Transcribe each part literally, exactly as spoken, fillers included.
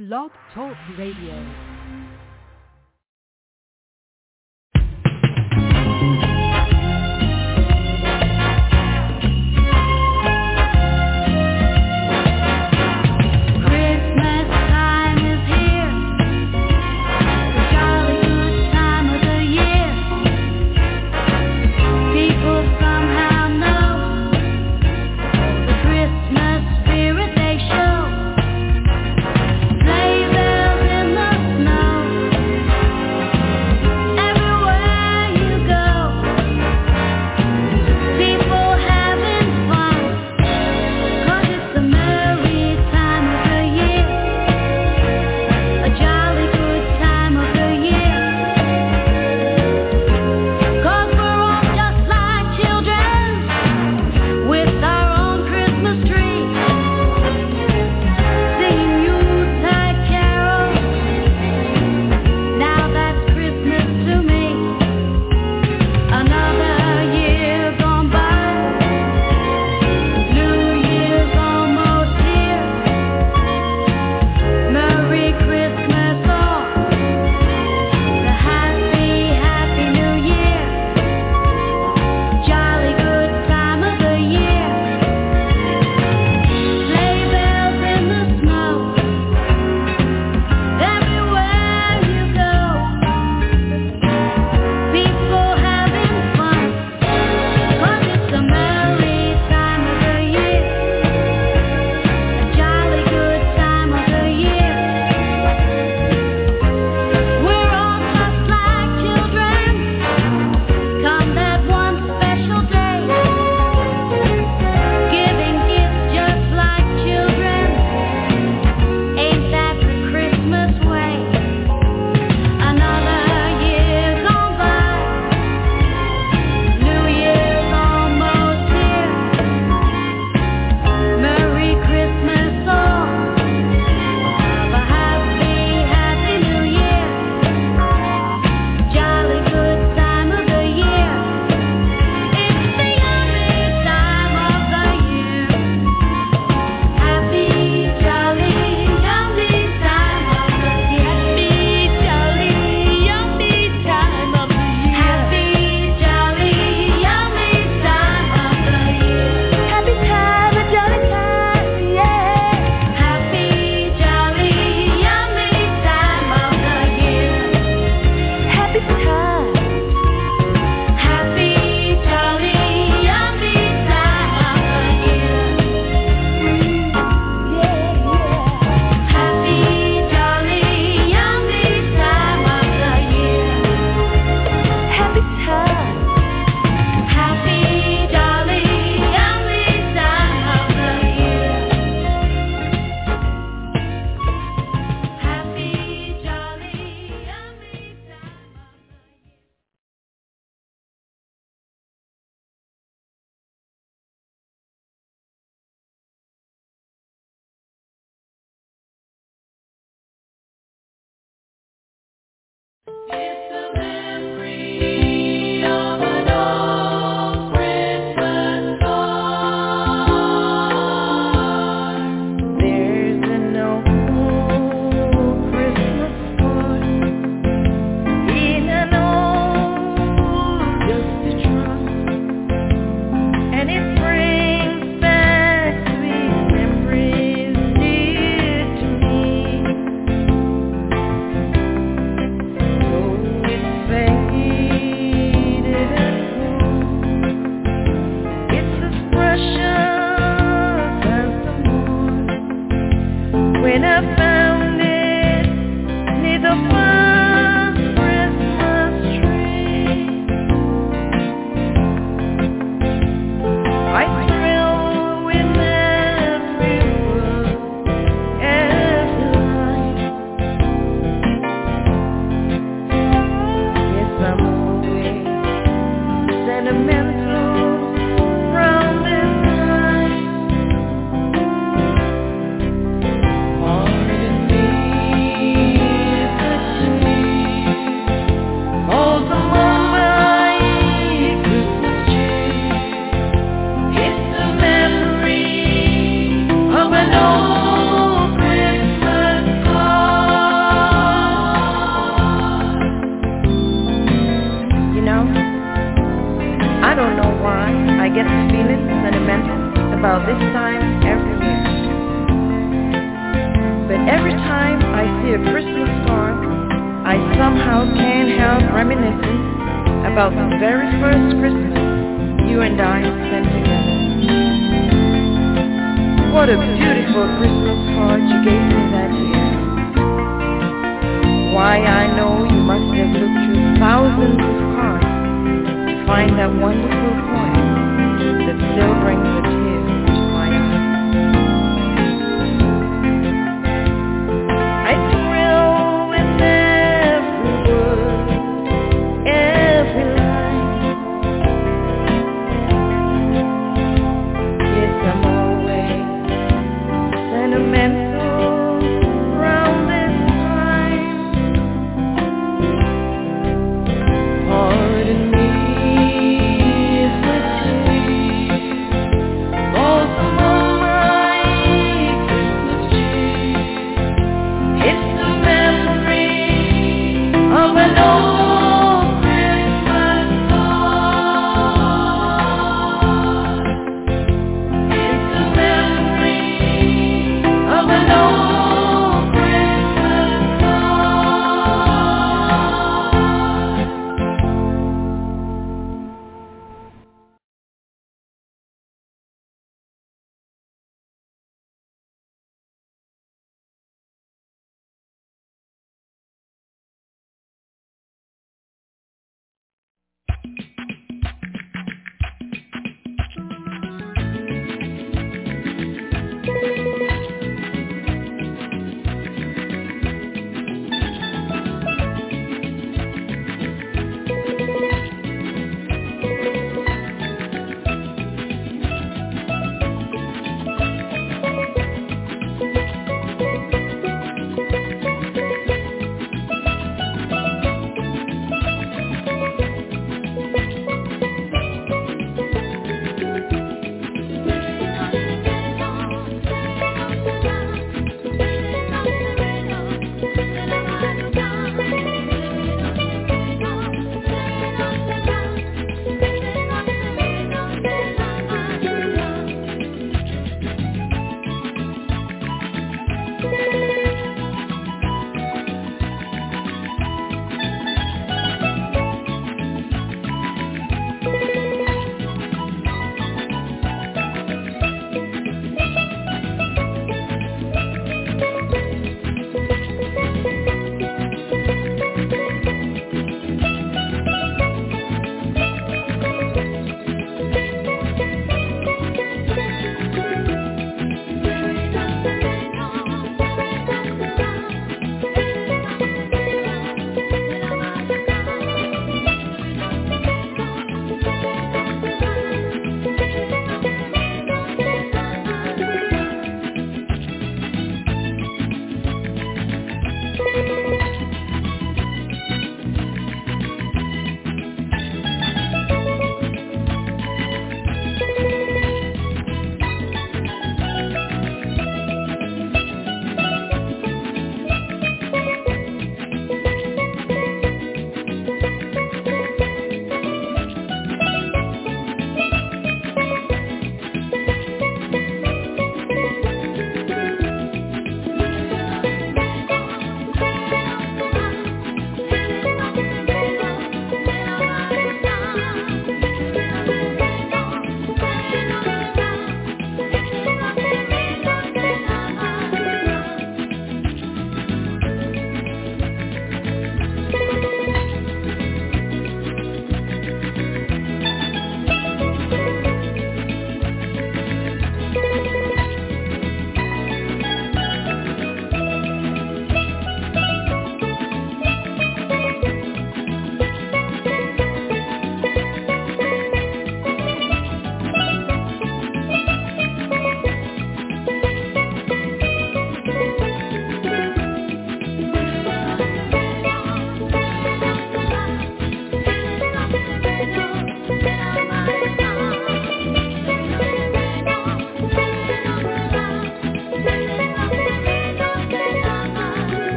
Blog Talk Radio. Pardon me if the But every time I see a Christmas card, I somehow can't help reminiscing about the very first Christmas you and I spent together. What a beautiful Christmas card you gave me that year. Why, I know you must have looked through thousands of cards to find that wonderful poem that still brings a tear to my eye. I thrill with every word, every line. Yes, I'm always sentimental round this time. Pardon me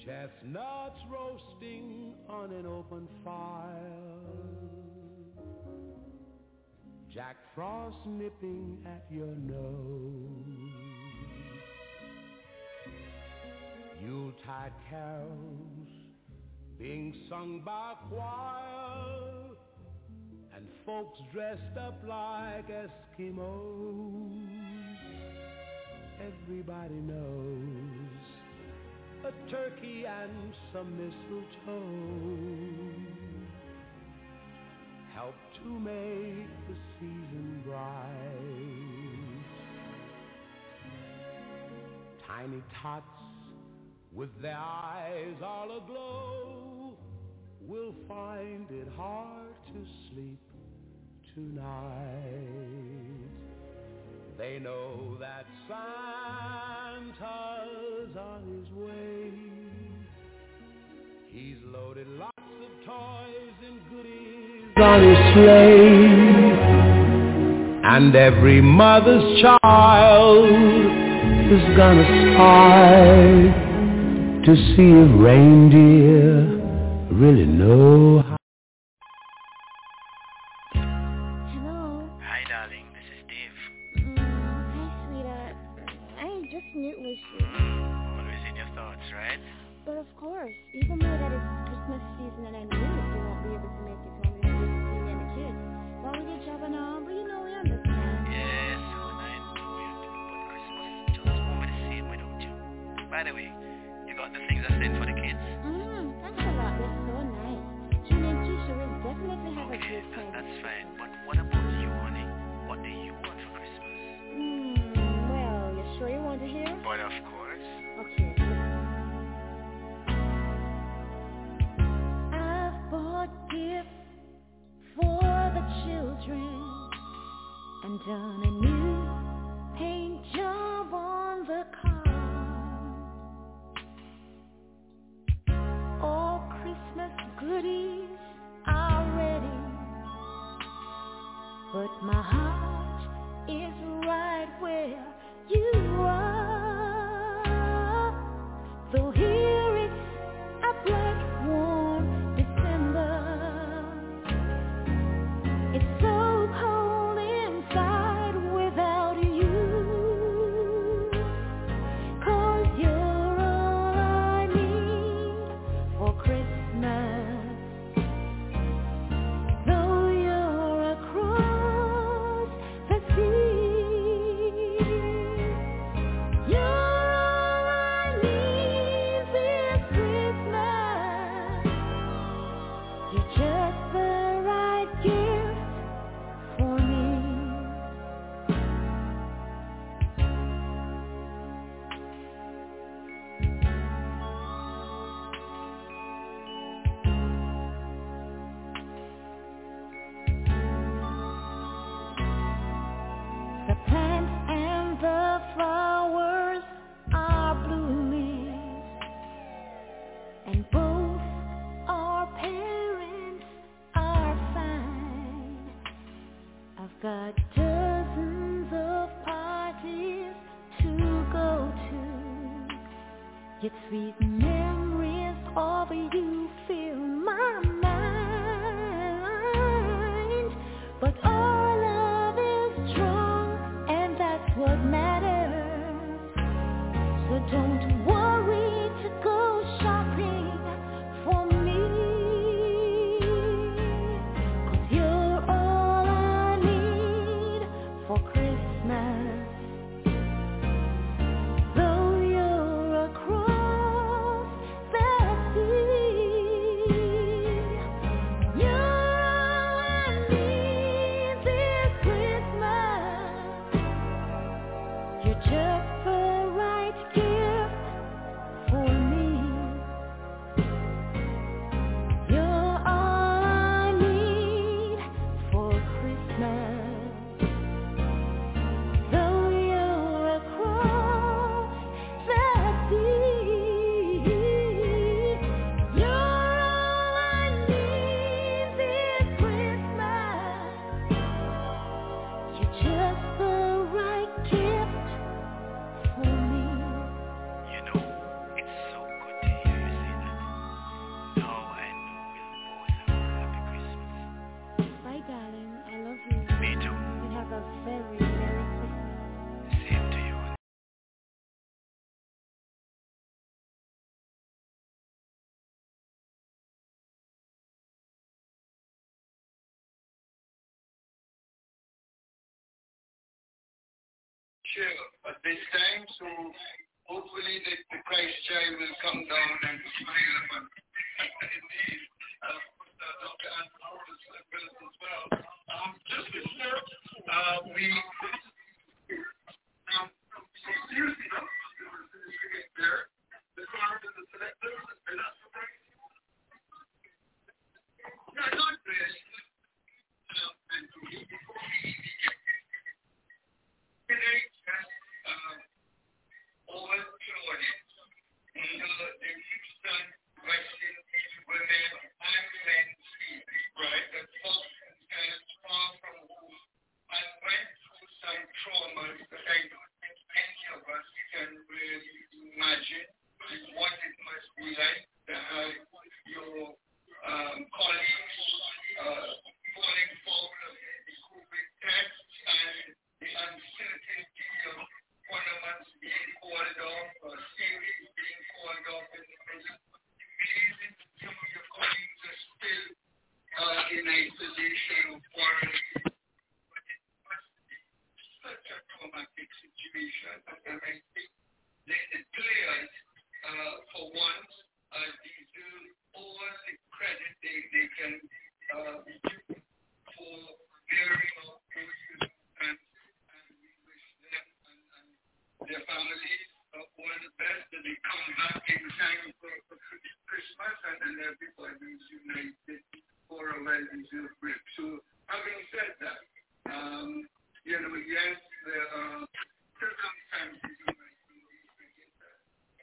Chestnuts roasting on an open fire, Jack Frost nipping at your nose, Yuletide carols being sung by a choir, and folks dressed up like Eskimos. Everybody knows a turkey and some mistletoe help to make the season bright. Tiny tots with their eyes all aglow will find it hard to sleep tonight. They know that Santa's on his way. He's loaded lots of toys and goodies on his sleigh, and every mother's child is gonna spy to see if reindeer really know how. Hello. Hi, darling. This is Dave. Mm, hi, sweetheart. I just knew it was you. Always in your thoughts, right? But of course, even though that it's Christmas season and I knew you won't be able to make it home this week to see me and the kids. Well, with your job and all, but you know we understand. Yes, and I know you do, but Christmas just won't be the same without you. By the way, you got the things I sent for the kids? Mm, thanks a lot. They're so nice. Junior Sure, at this time, so hopefully the, the Christ child will come down and smile upon indeed. Uh, Doctor Anthony as well. Um, just to share, uh, we um, so seriously, no, there, the card and the selectors, they're not surprised. Yeah, not really. Um, and before we today, uh, over to audience. The Houston Western women and men see, right? That function stands far from home and went through some traumas that I don't think any of us can really imagine what it must be like to have your um, colleagues uh, falling foul of the COVID test and the uncertainty of one of us being called off or series being called off in the prison. Amazing that some of your colleagues are still uh, in isolation or quarantine. But it must be such a traumatic situation. And I think the, the players, uh, for once, uh, deserve all the credit they, they can uh, give for bearing up those and their families uh, all the best, that they come back in time for, for Christmas and then everybody is united for a well-deserved break. So, having said that, um, you know, yes, there are circumstances you might be thinking that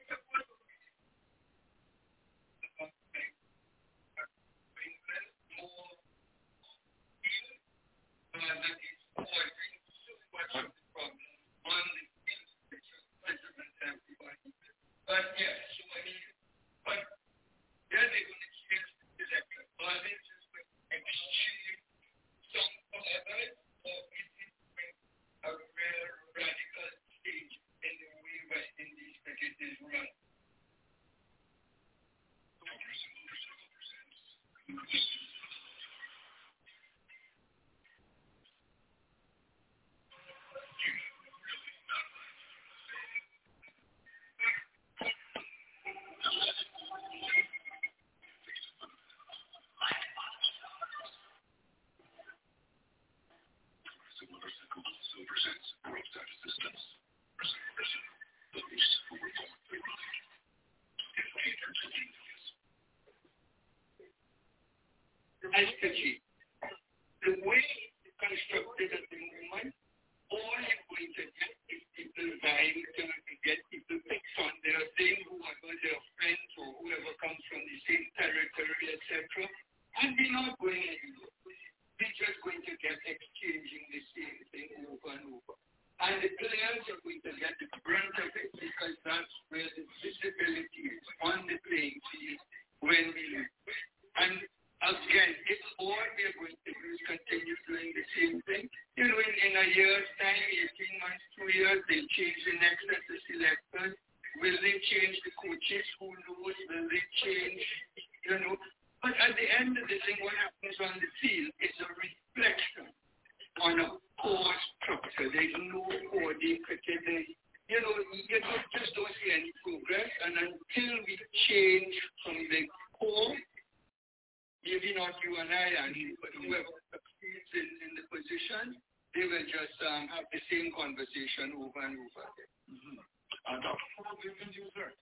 more heal uh, that is causing so much of the problem on the everybody. But yes, so I mean, but then they're going to change the electric bodies, just like exchange some forever, or is it a real radical change in the way West Indies cricket is run? Strategy. The way it's constructed at the moment, all you're going to get is people dying to get people picked on. They are saying whoever their friends or whoever comes from the same territory, et cetera. And we're not going anywhere. We're just going to get exchanging the same thing over and over. And the players are going to get the brunt of it because that's where the visibility is on the playing field when we lose. And again, if all we are going to do is continue doing the same thing, you know, in, in a year's time, eighteen months, two years, they'll change the next set of selectors. Will they change the coaches? Who knows? Will they change, you know? But at the end of the thing, what happens on the field is a reflection on a core structure. There's no coding cricket. You know, you don't, just don't see any progress. And until we change from the core, maybe not you and I, and but whoever succeeds in, in the position, they will just um, have the same conversation over and over again. Mm-hmm. Uh, Doctor Paul, you can use her.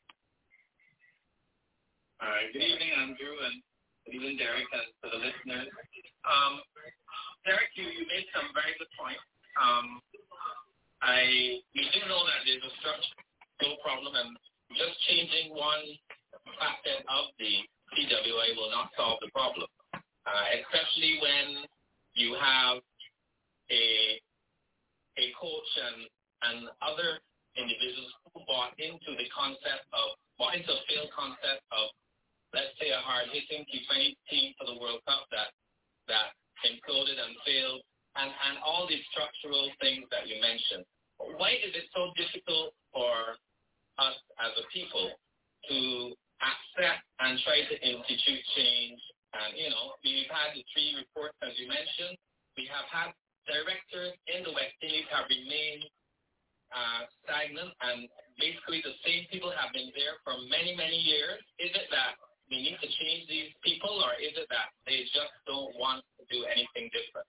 All right. Good evening, Andrew, and good evening, Derek, and to the listeners. Um, Derek, you, you made some very good points. Um, I we do know that there's a structural problem, and just changing one facet of the C W A will not solve the problem, uh, especially when you have a a coach and, and other individuals who bought into the concept of, bought into a failed concept of, let's say, a hard-hitting T twenty team for the World Cup that that imploded and failed, and, and all these structural things that you mentioned. Why is it so difficult for us as a people to accept and try to institute change? And, you know, we've had the three reports, as you mentioned. We have had directors in the West Indies have remained uh, stagnant and basically the same people have been there for many, many years? Is it that we need to change these people, or is it that they just don't want to do anything different?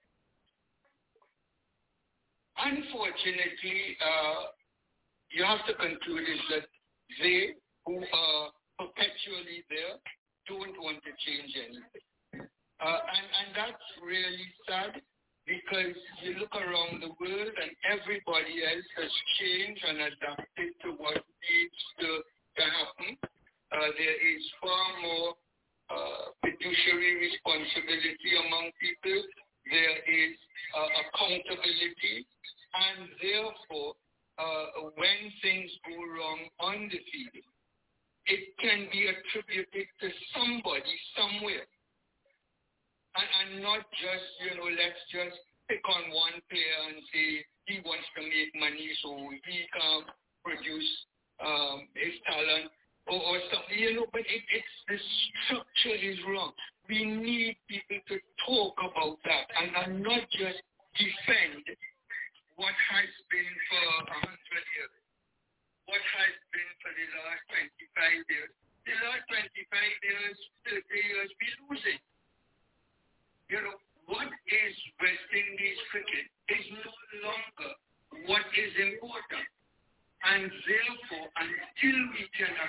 Unfortunately, uh, you have to conclude is that they who are perpetually there don't want to change anything. Uh, and, and that's really sad because you look around the world and everybody else has changed and adapted to what needs to, to happen. Uh, there is far more uh, fiduciary responsibility among people. There is uh, accountability. And therefore, uh, when things go wrong on the field, it can be attributed to somebody somewhere. And, and not just, you know, let's just pick on one player and say he wants to make money so he can produce um, his talent or, or something, you know, but it, it's, the structure is wrong. We need people to talk about that and, and not just defend what has been for a hundred years, what has been for the last twenty-five years. The last twenty-five years, thirty years, we're losing. You know, what is West Indies cricket is no longer what is important. And therefore, until we can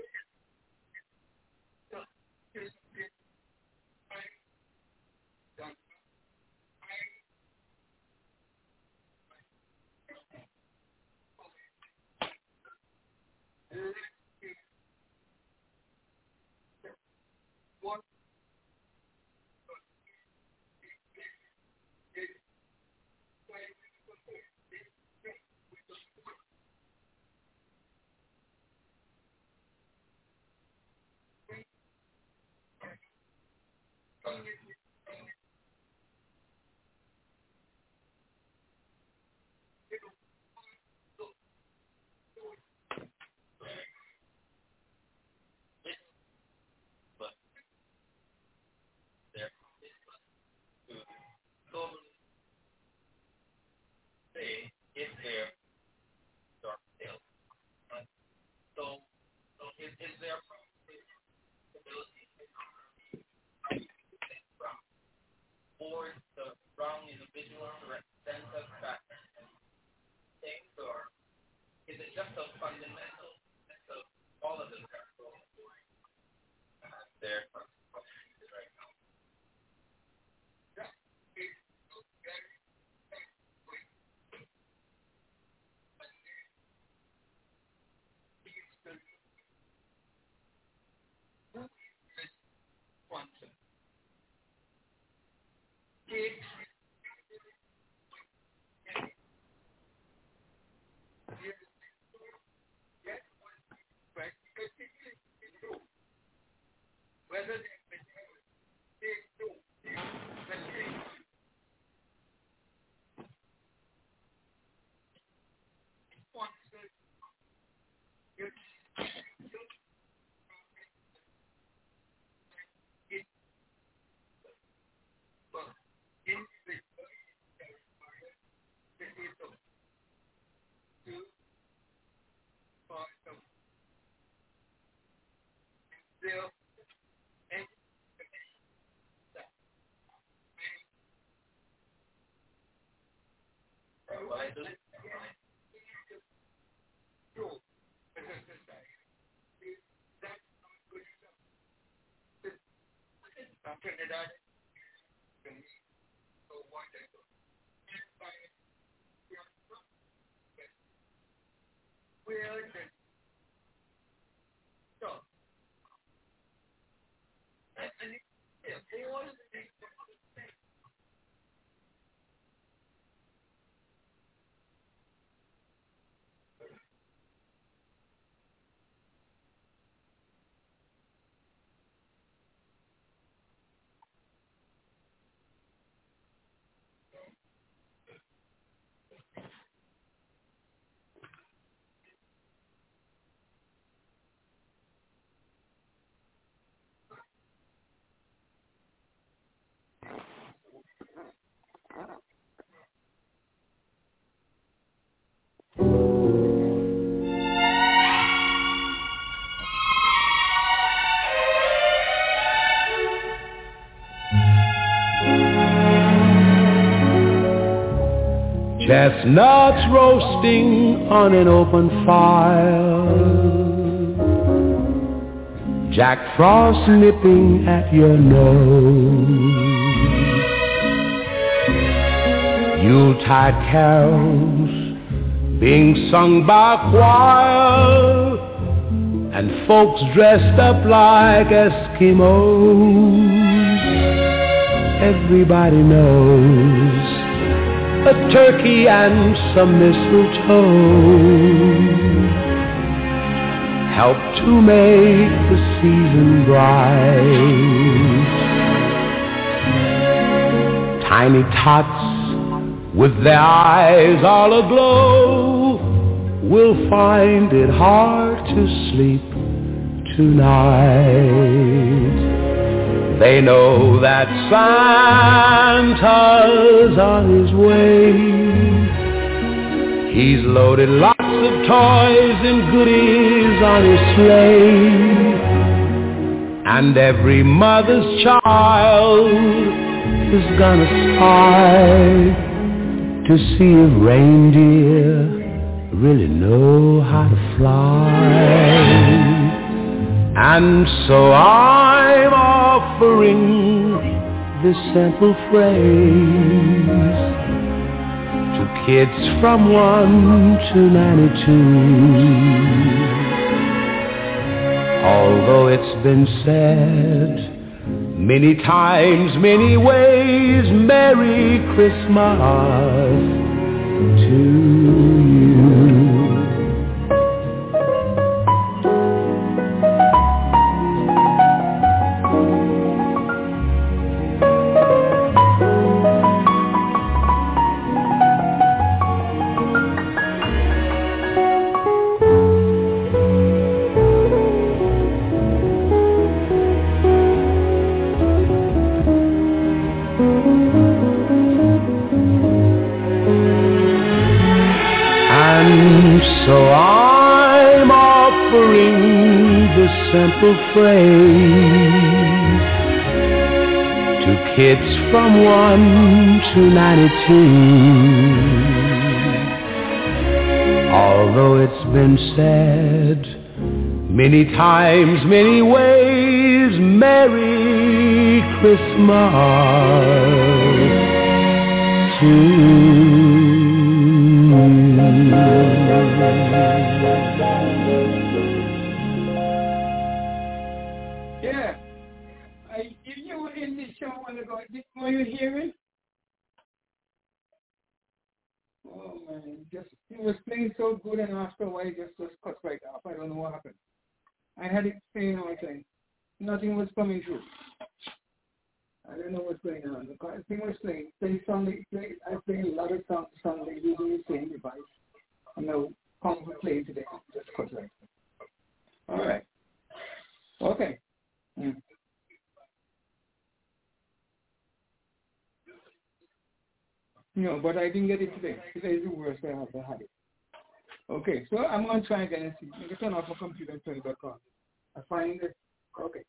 what say is there dark sales. So, so is, is there ability from or the wrong individual to represent us back things, or is it just a fundamental of all of them uh, there right now? quantum takes whether they take two, Why do Trinidad, where the so and, and yeah, they all think Chestnuts roasting on an open fire, Jack Frost nipping at your nose, Yuletide carols being sung by choir, and folks dressed up like Eskimos. Everybody knows a turkey and some mistletoe help to make the season bright. Tiny tots with their eyes all aglow will find it hard to sleep tonight. They know that Santa's on his way. He's loaded lots of toys and goodies on his sleigh, and every mother's child is gonna spy to see if reindeer really know how to fly. And so I'm offering this simple phrase to kids from one to ninety-two. Although it's been said many times, many ways, Merry Christmas to you. Simple phrase to kids from one to ninety-two. Although it's been said many times, many ways, Merry Christmas to Were you hearing? Oh man, just it was playing so good, and after a while, it just just cut right off. I don't know what happened. I had it playing all the time. Nothing was coming through. I don't know what's going on. The thing was playing. Play song, play. I play a lot of songs, songs using the same device. And now come to play today. Just cut right. All right. Okay. Mm. No, but I didn't get it today. Today is the worst I have had it. Okay, so I'm going to try again and see. I'm going to turn off my computer and turn it back on. I find it. Okay.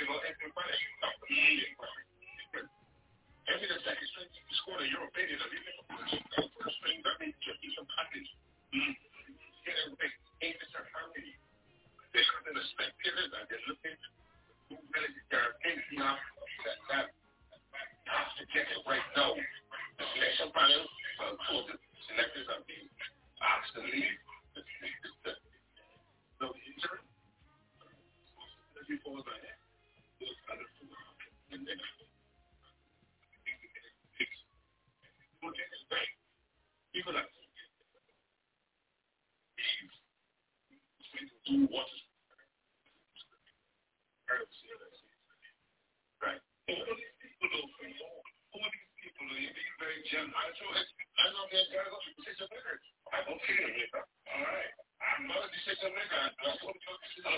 about anything about it. Every the second string, you score in your opinion of even the first string, that means just some package. Get everything eight percent harmony. They're coming to spectators and they're looking who really they're thinking of that that has to get it right now. The selection panel, uh, so the selectors are being asked to leave. No, the user, before that, those kind of and then people like do what is right. All these people don't know. All these people are being very general. I know I know they're going to decision makers. I'm okay with that. All right. I'm not a decision maker. I'm going to decision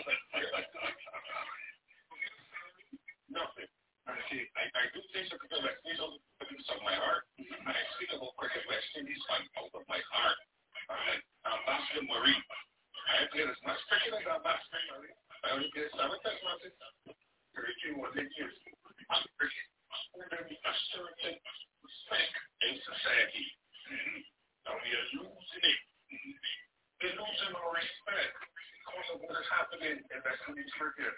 nothing. I see. I, I do things that because like these are things of my heart. I speak about cricket West Indies out of my heart. Alright. Ambassador Marie. I played as much cricket as Ambassador Marie. I only played seven test matches. thirty-two was eight years. I'm cricket. There be a certain respect in society. Now we are losing it. We're losing our respect because of what is happening in West Indies cricket.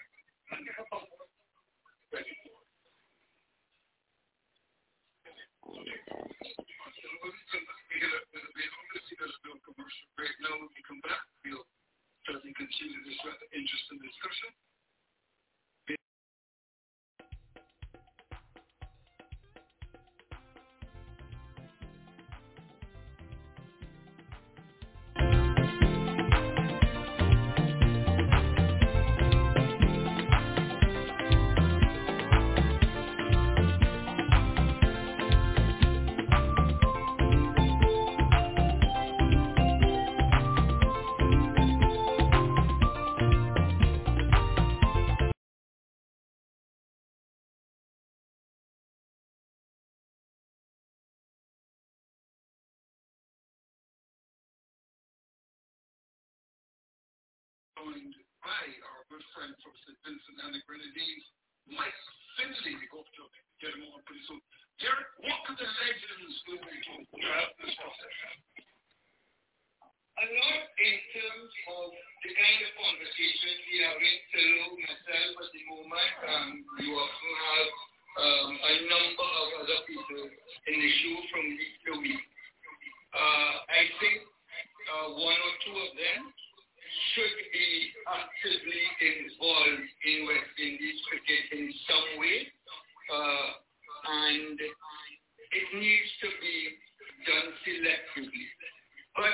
Commercial break now. When we come back, we'll certainly continue this rather interesting discussion. Joined by our good friend from Saint Vincent and the Grenadines, Mike Finley. We hope to get him on pretty soon. Derek, what could the legends do throughout this process? A lot in terms of the kind of conversation we are having, Philo, myself at the moment, um, you often have um, a number of other people in the show from week to week. Uh, I think uh, one or two of them should be actively involved in West Indies cricket in some way, uh, and it needs to be done selectively. But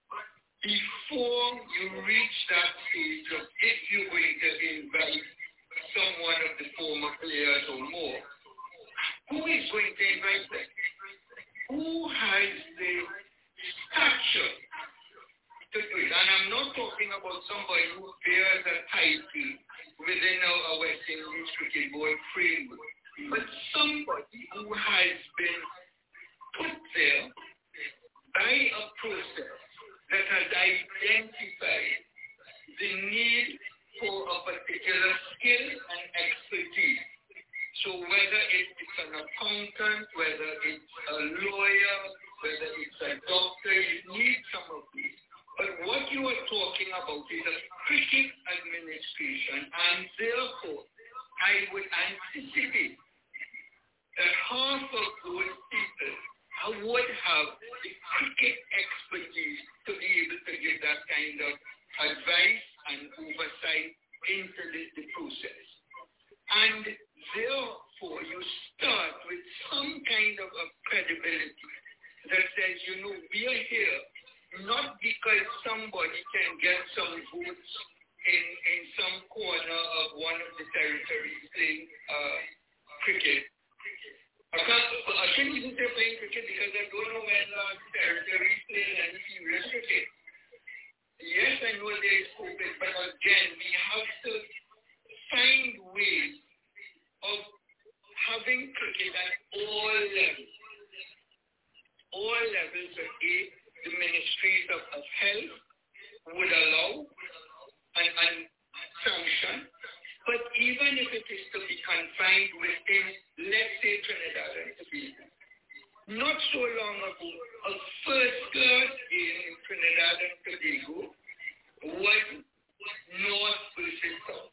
before you reach that stage of if you're going to invite someone of the former players or more, who is going to invite them? Who has the stature to do it? And I'm not talking about somebody who bears a title within our West Indies Cricket Board framework, but somebody who has been put there by a process that has identified the need for a particular skill and expertise. So whether it's an accountant, whether it's a lawyer, whether it's a doctor, you need some of these. But what you are talking about is a cricket administration, and therefore I would anticipate that half of those people would have the cricket expertise to be able to give that kind of advice and oversight into the, the process. And therefore, you start with some kind of a credibility that says, you know, we are here not because somebody can get some votes in, in some corner of one of the territories playing uh, cricket. I, can't, I shouldn't even say playing cricket because I don't know when uh, territories play any serious cricket. Yes, I know there is COVID, but again, we have to find ways of having cricket at all levels. All levels of aid. The ministries of, of health would allow and, and sanction, but even if it is to find within, let's say, Trinidad and Tobago. Not so long ago, a first class game in Trinidad and Tobago was North versus South.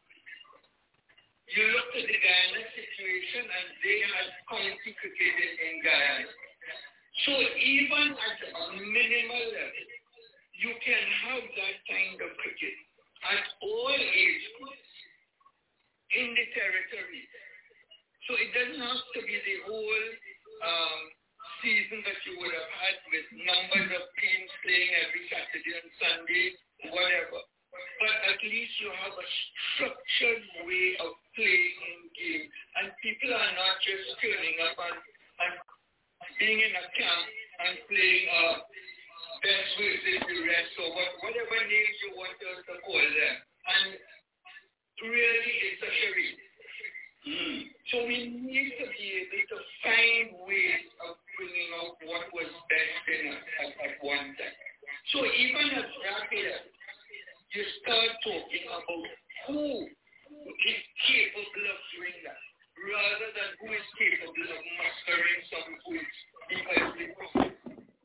You look at the Guyana situation and they had county cricket in Guyana. So even at a minimal level, you can have that kind of cricket at all age groups in the territory. So it doesn't have to be the whole um, season that you would have had with numbers of teams playing every Saturday and Sunday, whatever. But at least you have a structured way of playing in game. And people are not just turning up and, and being in a camp and playing uh, best versus the rest or what, whatever names you want to, to call them. And really it's a charade. Mm. So we need to be able to find ways of bringing out what was best in us at, at one time. So even at that level, you start talking about who is capable of doing that, rather than who is capable of mastering some goods because they profit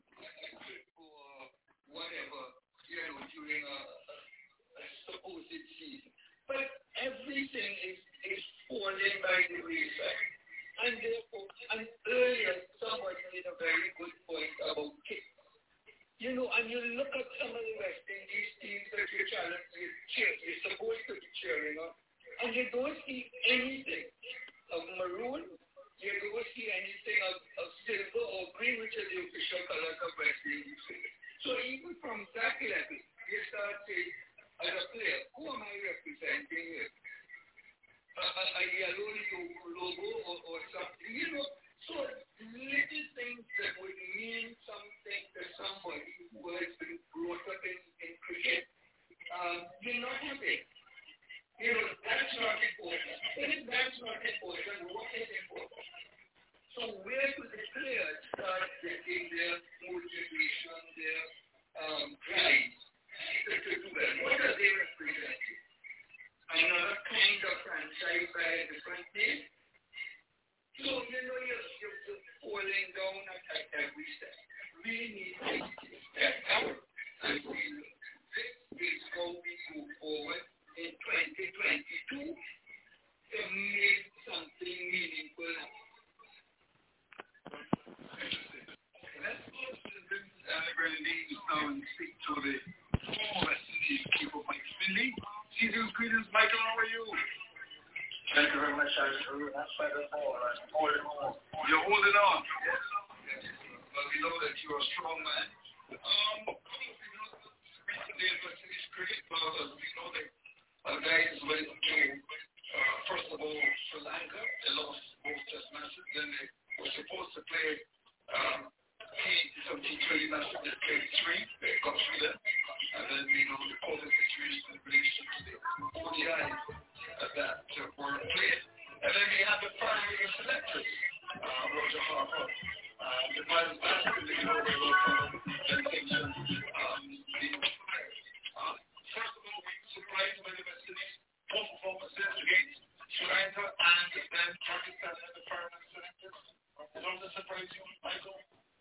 or whatever, you know, during a, a supposed season. But everything is, is falling by the wayside. And therefore, and earlier somebody made a very good point about kicks. You know, and you look at some of the West Indies teams that you're challenging, you're supposed to be cheering on, and you don't see anything of maroon, you don't see anything of, of silver or green, which are the official colors of West Indies. So even from that level, you start saying, as a player, who am I representing here? A, a, a yellow logo or, or something, you know. So little things that would mean something to somebody who has been brought up in, in cricket, um, you're not having. You know, that's not important. And if that's not important, what is important? So where do the players start getting their motivation, their um, drive to, to do that? What are they representing? Another kind of franchise by a different name? So, you know, you're, you're, you're falling down at, at every step. We need to step out and we this is how we move forward in twenty twenty-two to make something meaningful happen. Let's go to the business underground names now and speak to the former West Indies keeper, Mike Finley. Season's greetings, Michael, how are you? Thank you very much, Andrew. That's by the ball. I'm holding on. You're holding on? Yes. Yes. Well, we know that you're a strong man. Um, recently in West Indies cricket, well, we know that our guys went to, uh, first of all, Sri Lanka. They lost both test matches. Then they were supposed to play um, some T twenty matches. They played three. They got through them. And then, you know, the COVID situation in relation to the O D Is that uh, were played. And then we had the primary selectors, uh, Roger Harper, uh, the Miles Baskin, you know, they were from Kensington. Um, the, uh, first of all, we were surprised by the West Indies' poor performances against Sri Lanka and then Pakistan and the primary selectors. Does that surprise you, Michael?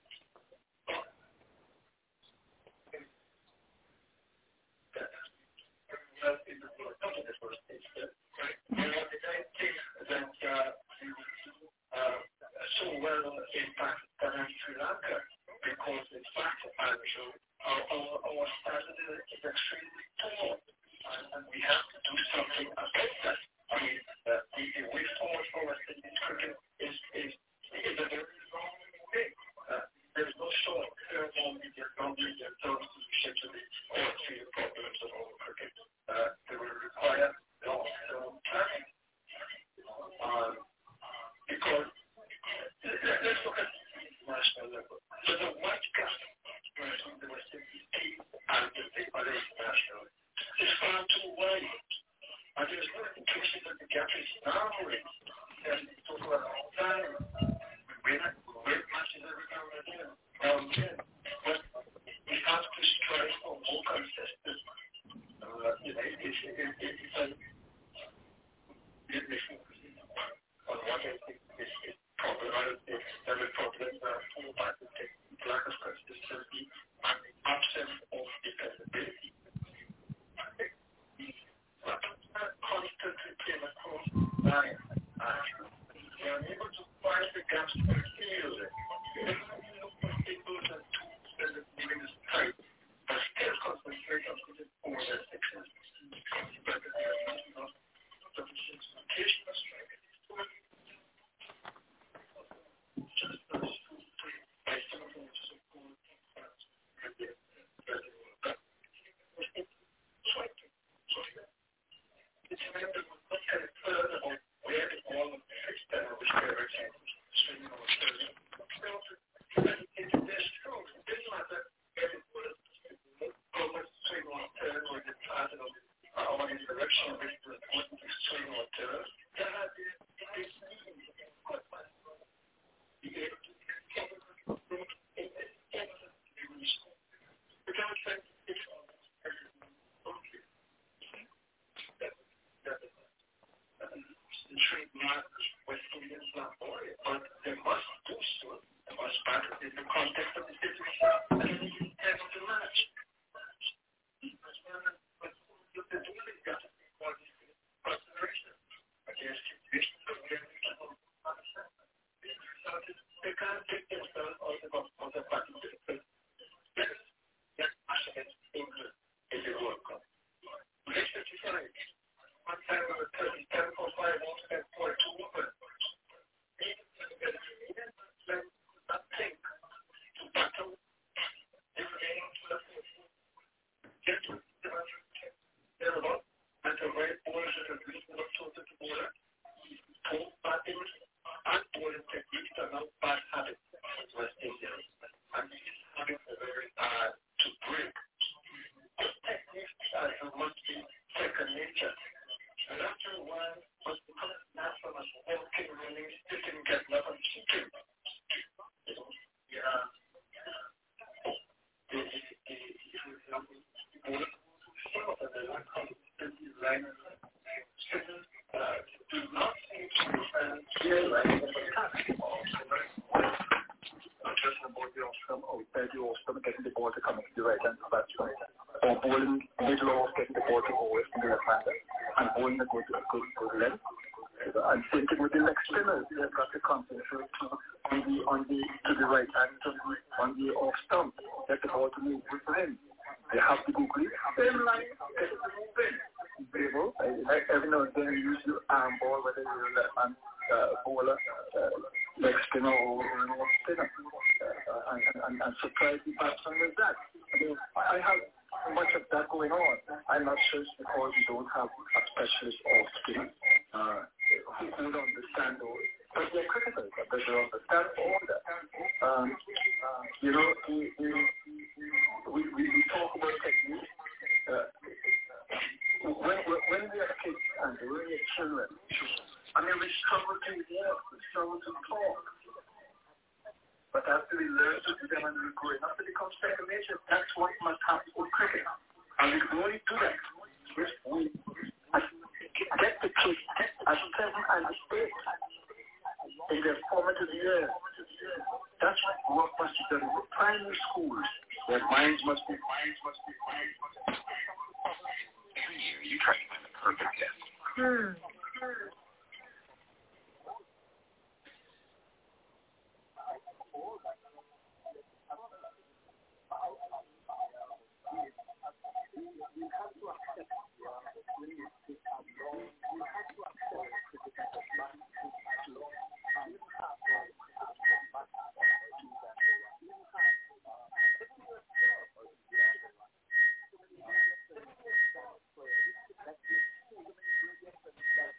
Well, in the not in the first stage, but you know, the guy thinks that uh, uh, so well in Pakistan and Sri Lanka because, in fact, Andrew, our, our, our standard is extremely poor, and, and we have to do something about that. I mean, uh, the, the way forward for West Indies cricket is, is, is a very long way. Uh, there's no short-term or medium-term solution to the all-field problems of our cricket. Uh, they will require long-term planning. Um, because let, let's look at the national level. There's a wide gap between the West Indies team and the other international. It's far too wide. And there's no indication that the gap is narrowing. And it took a long time. We win, we win matches every now and again. Now and again. But we have to strive for more consistent. Uh, you know, it's, it, it, it's a, it, it's on mind. They are able to find the gaps to feel it. People that spend the living is tight, but still concentrate on putting over their sexes. But they are not enough sufficient occasional strength. Just those by something to support that. It's meant to look at it further on where the all of the external respirators are streaming on further. It's this true. It doesn't matter if it was go much swing on turn or the pattern of or in the direction of it was going to swing on turn. That has this meaning. The trademark West Indians not for it, but they must do so. They must part of it in the context of the situation. And it is able to match. But the duty got to be for this consideration against situation. They can't take themselves out of the party. Yes, yes, against England is the World Cup. Let's decide. One time we were thirty-seven point five, one time forty-two women. That thing to battle is getting to the get to the thereabout, and the right borders that are reaching up closer to border. Both batting and bowling techniques are now bad habits in West India. And these habits are very hard to break. Those techniques are must be second nature. And after a while, was become natural as walking, running, sitting, getting up, and cheating. You know, yeah. The, the, the, the, some of them, they like how the design uh, do not seem to feel like I'm just about the awesome, outside the awesome, getting the ball to come into the right hand of that side. Or bowling middle off, getting the ball to go away from the left hander. And bowling a good, a good, good length. And same thing with the leg spinners. They've got to concentrate on the, on the, to the right hand, to the, on the off stump. Get the ball to move with him. They have to go quick. Same line, get it to move in. Able, like every now and then you use your arm ball, whether you're a left hand uh, bowler, uh, leg spinner or, or an off spinner, uh, and, and, and surprise the batsman with that. I mean, I have much of that going on. I'm not sure it's because we don't have a specialist off spinner uh, who would understand all. But they're cricketers, but they understand all that. Um, uh, you know, we, we, we, we talk about technique. Uh, when, when we are kids and when we are children, I mean, we struggle to walk, we struggle to talk. But after we learn to do them and we grow up to become second nature, that's what must happen with cricket. And we can only do that if we get the kids at seven and eight in their formative years. That's what work must be done with primary schools, where minds must be, minds must be, minds must be. Every year you try to find the perfect desk. Hmm. You have to accept when you speak out loud, you have to accept the man who is and you have to you have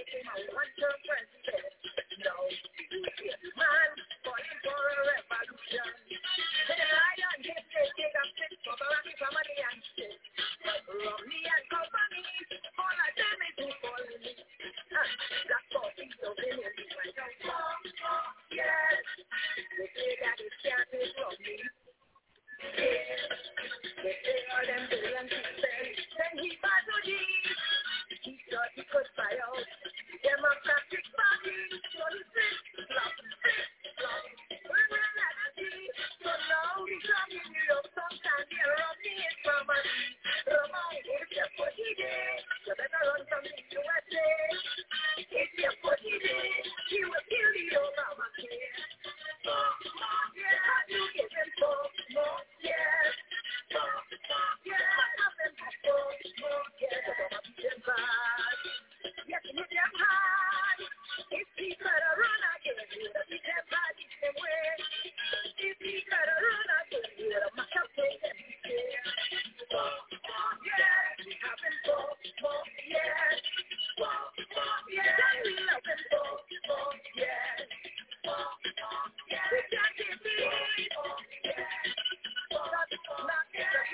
became a one-term president. Now, man, calling for a revolution. The lion gave the take a fit for Barack family and state. Romney and company, all of them is who follow me. That's all things of him is like a song. Yes, they say that it can't be Romney. Yes, they say all them billions he spent. Then he battled it. He thought he could buy out Democratic Party. So he said, flop, flop, we're going to see. So now he's talking New York sometime. Here Romney is from us. Romney, if you put it in, you better run from the U S A. If you put it in, he will kill the Obamacare. More, more, yeah, you give him more, more, yes. More, more, yeah, have him more, more, yes. Obama beat him bad. Yes, he hit them hard. If he could have run again, he would have beat them bad the same way. If he could have run again, he would have mashed up things and he did. More, more, yes, we have him more, more, yes. More, more, yes, we love him more, more, yes. More, more, yes, we can't give me more, yes. More, more, yes.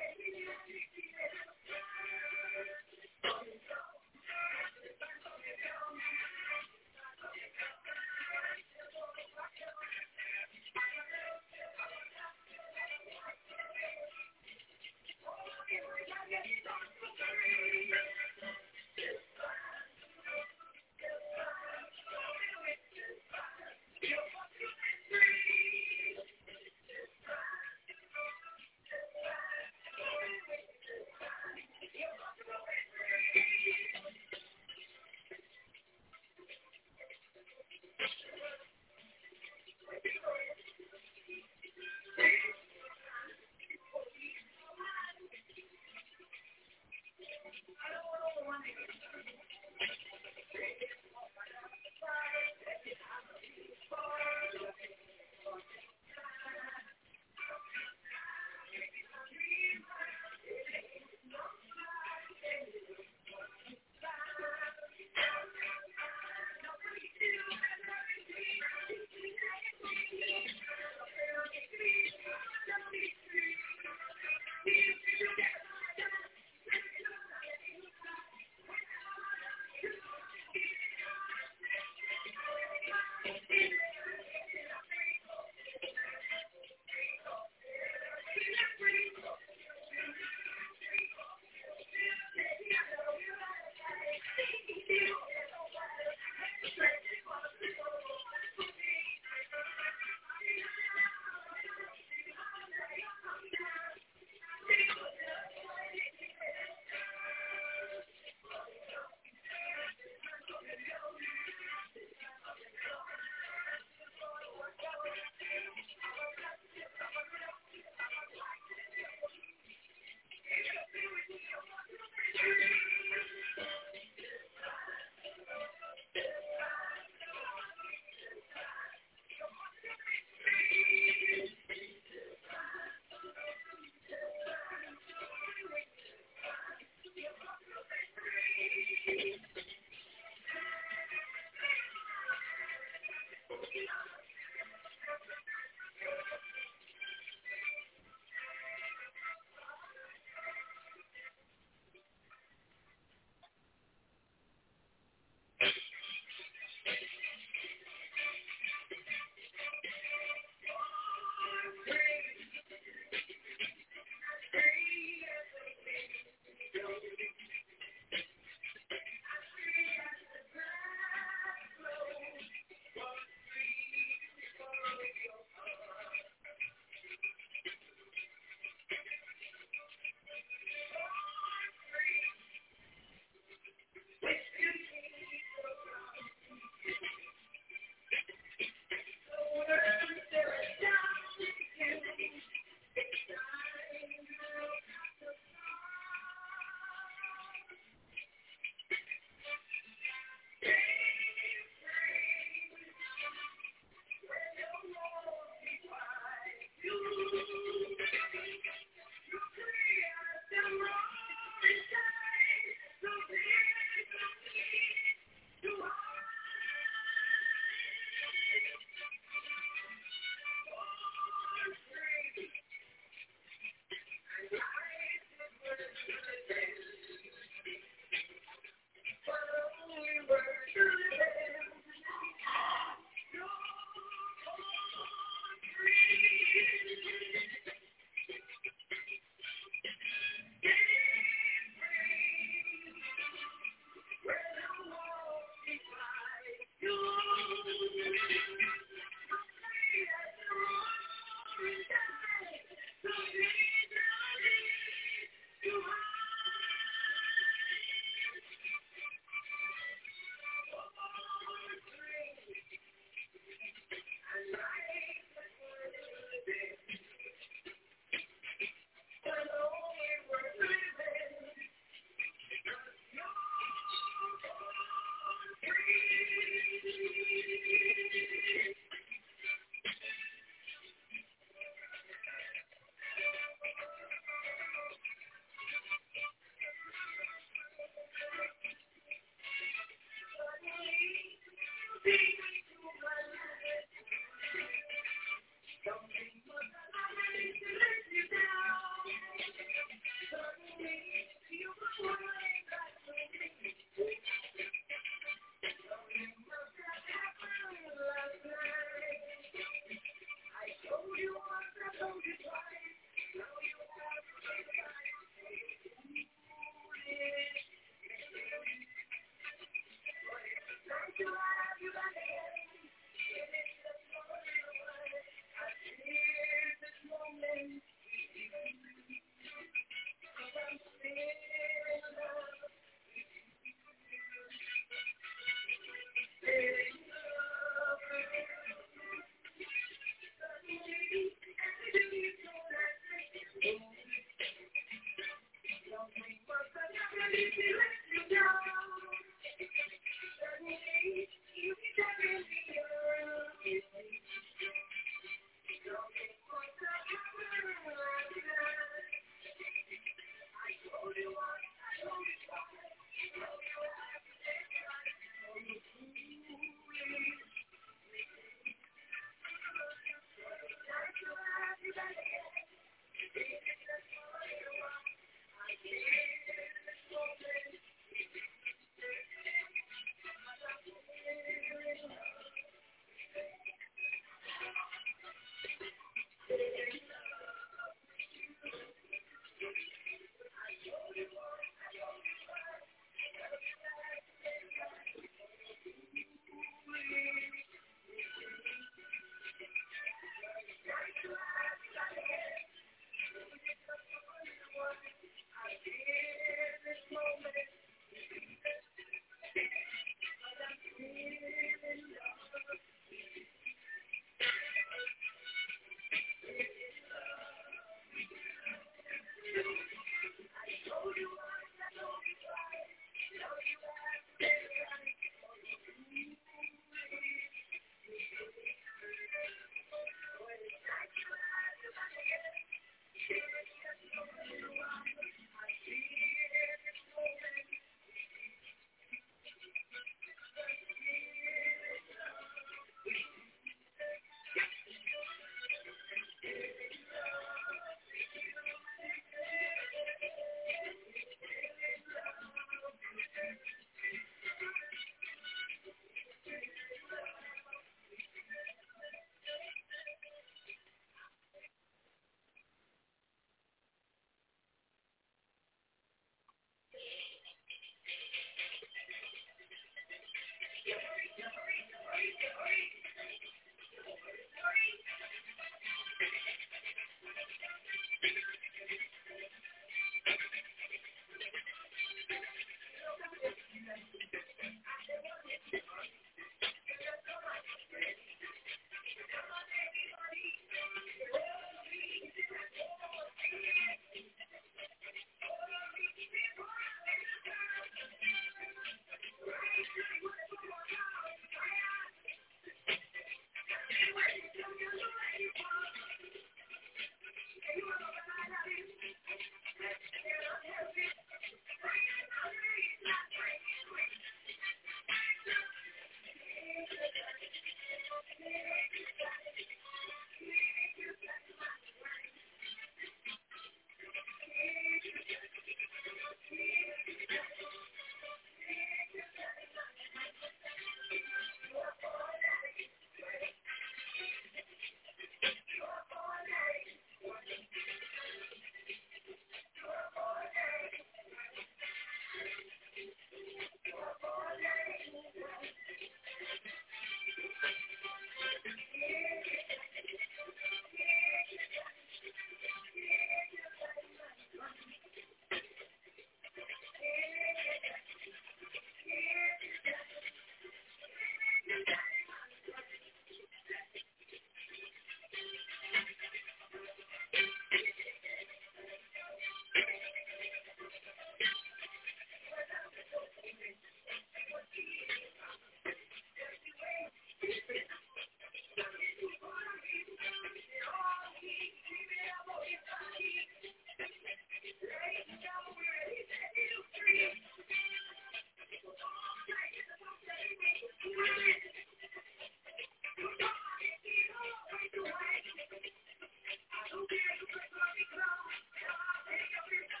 Thank you.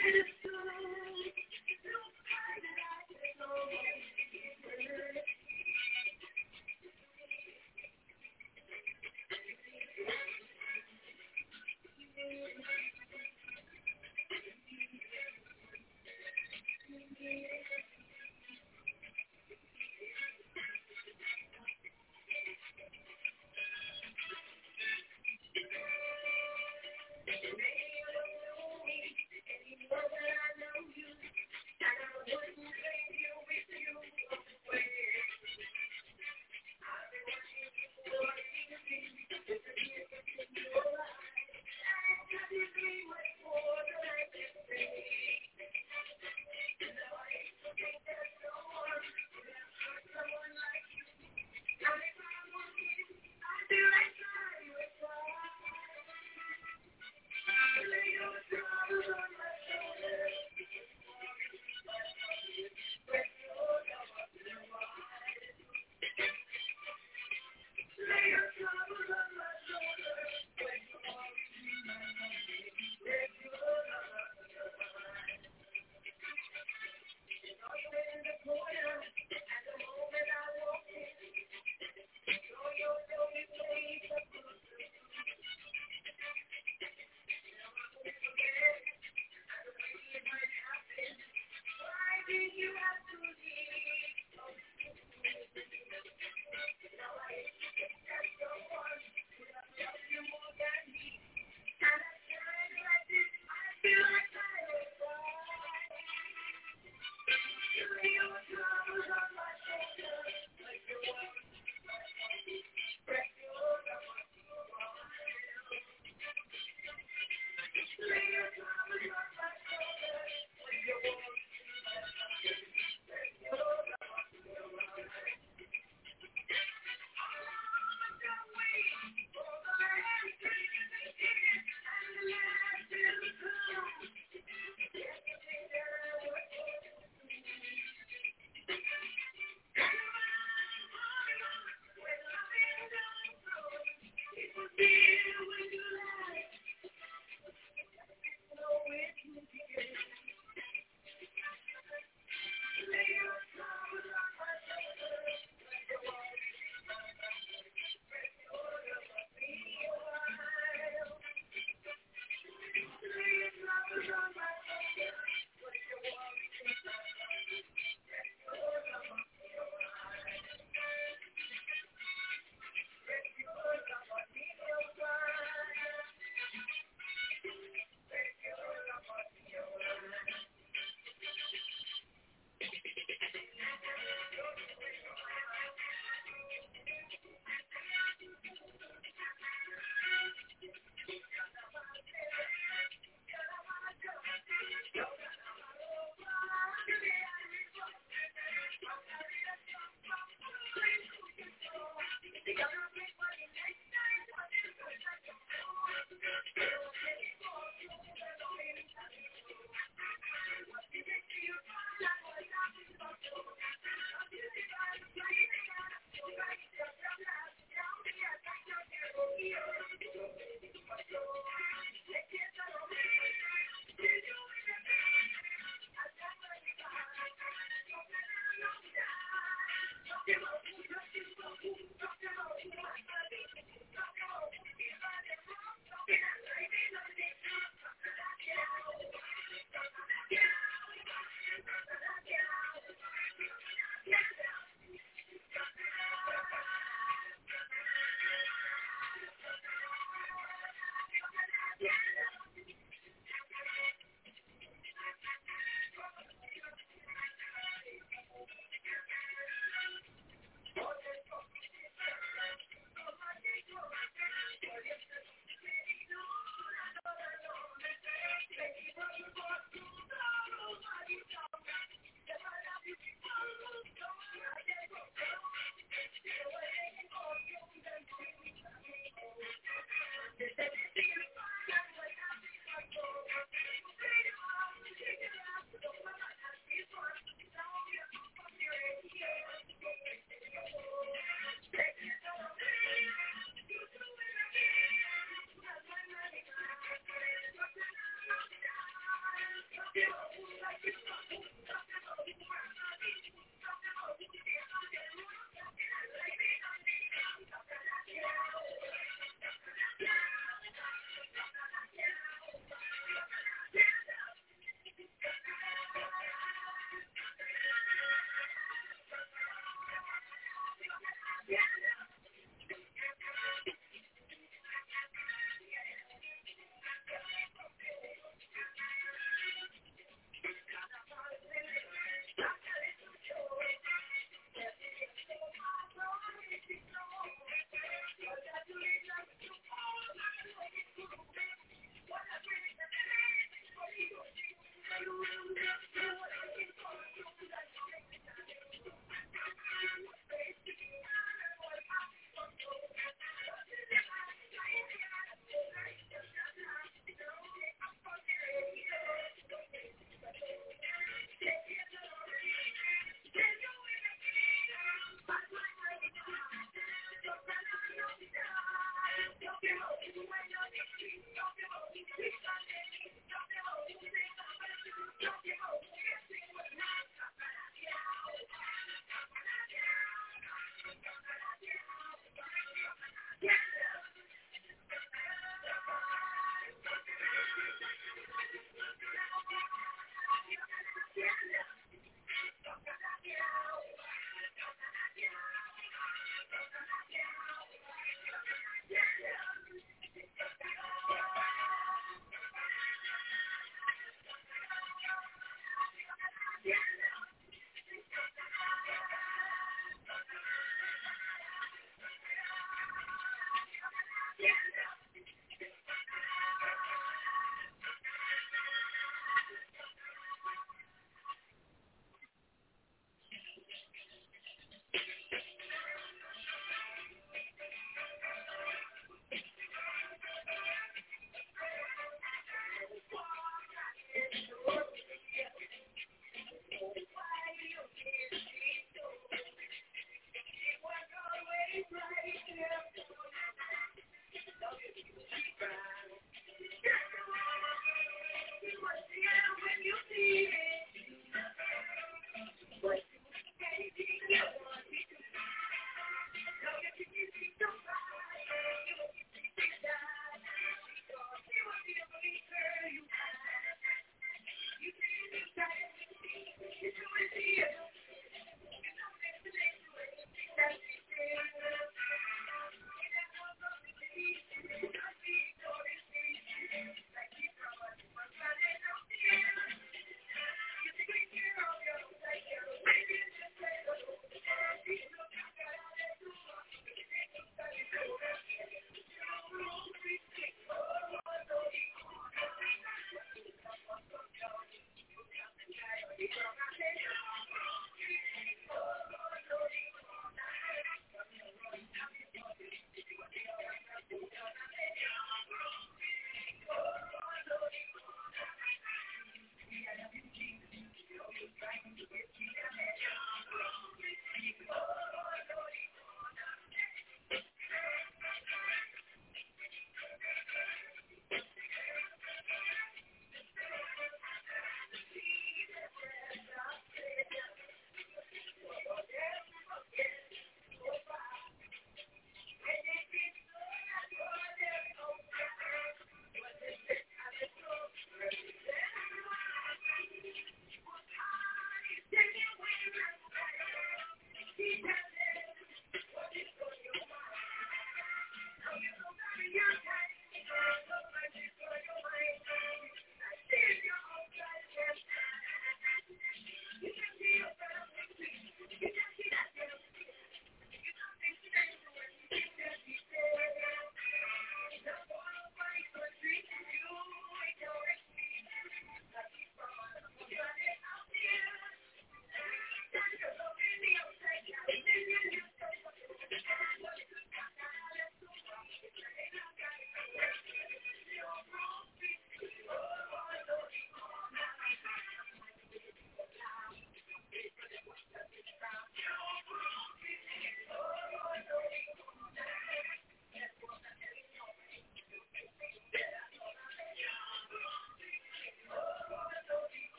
Lay your troubles on my shoulder.